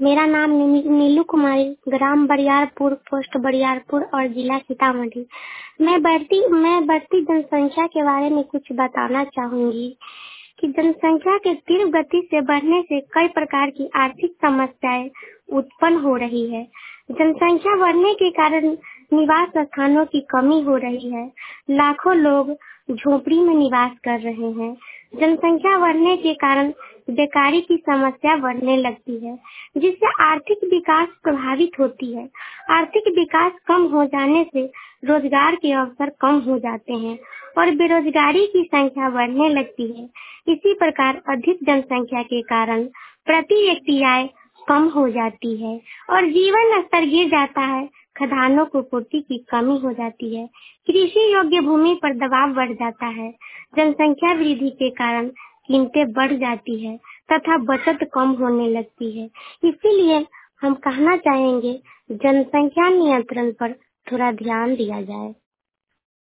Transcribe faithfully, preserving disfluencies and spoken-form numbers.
मेरा नाम नी- नीलू कुमारी, ग्राम बरियारपुर, पोस्ट बरियारपुर और जिला सीतामढ़ी। मैं बढ़ती मैं बढ़ती जनसंख्या के बारे में कुछ बताना चाहूंगी कि जनसंख्या के तीव्र गति से बढ़ने से कई प्रकार की आर्थिक समस्याएं उत्पन्न हो रही है। जनसंख्या बढ़ने के कारण निवास स्थानों की कमी हो रही है। लाखों लोग झोपड़ी में निवास कर रहे हैं। जनसंख्या बढ़ने के कारण बेकारी की समस्या बढ़ने लगती है, जिससे आर्थिक विकास प्रभावित होती है। आर्थिक विकास कम हो जाने से रोजगार के अवसर कम हो जाते हैं और बेरोजगारी की संख्या बढ़ने लगती है। इसी प्रकार अधिक जनसंख्या के कारण प्रति व्यक्ति आय कम हो जाती है और जीवन स्तर गिर जाता है। खदानों को पूर्ति की कमी हो जाती है। कृषि योग्य भूमि पर दबाव बढ़ जाता है। जनसंख्या वृद्धि के कारण कीमतें बढ़ जाती है तथा बचत कम होने लगती है। इसीलिए हम कहना चाहेंगे जनसंख्या नियंत्रण पर थोड़ा ध्यान दिया जाए।